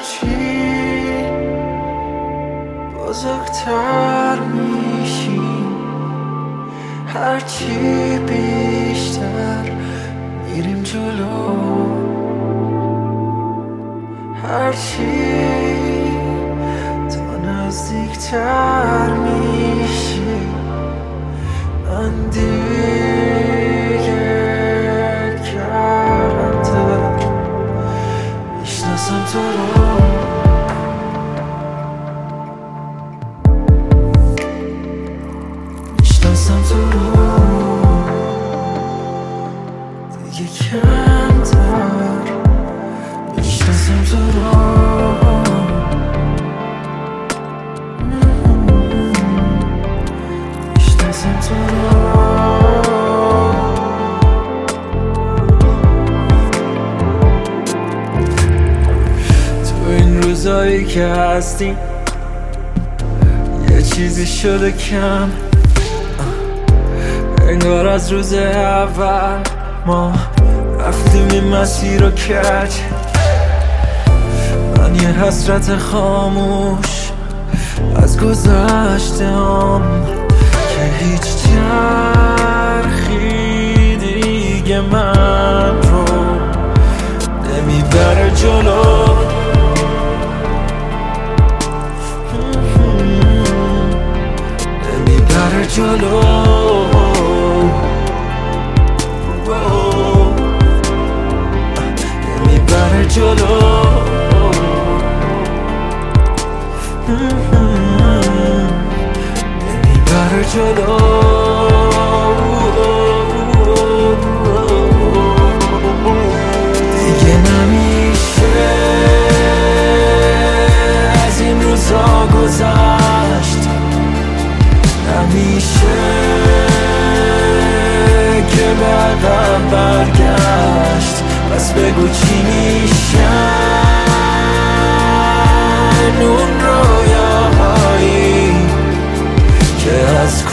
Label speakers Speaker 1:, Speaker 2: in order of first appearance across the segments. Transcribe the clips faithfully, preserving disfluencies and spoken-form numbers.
Speaker 1: هرچی بزرگتر میشیم، هرچی بیشتر میریم جلو، هرچی تا نزدیکتر میشی من دیگه کمتر میشناسم تو رو. میشناسم تو رو دیگه کمتر میشناسم تو رو. میشناسم تو رو. تو این روزایی که هستیم یه چیزی شده کم، انگار از روز اول ما رفتیم این مسیر رو کج. من یه حسرت خاموش از گذشته هم که هیچ چرخی دیگه من رو نمیبره جلو. نمیبره جلو. نمیبره جلو. نمیبره جلو. دیگه نمیشه از این روزا گذشت، نمیشه که به عقب برگشت. پس بگو چی میشن اون رویاهایی که از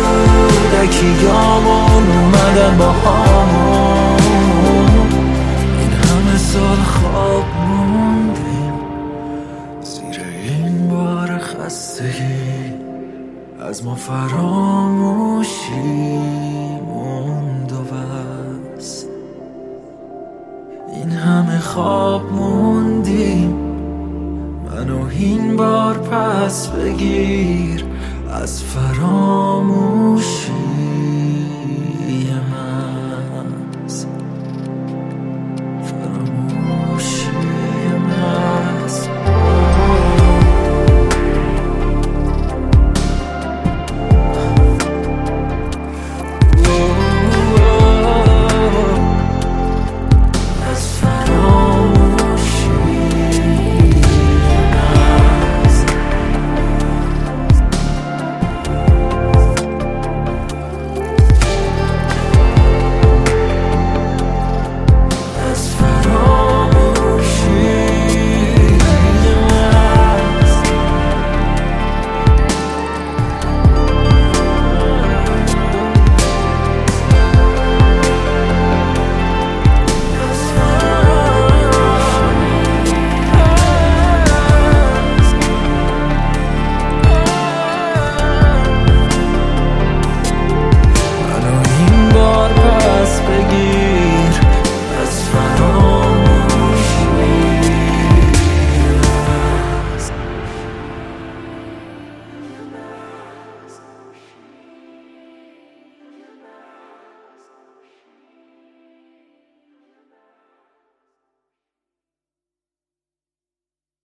Speaker 1: کودکیامون اومدن با همون. این همه سال خواب موندیم زیر این بار خستگی، از ما فراموشی موند و بس. این همه خواب موندیم منو این بار پس بگیر از فراموشی.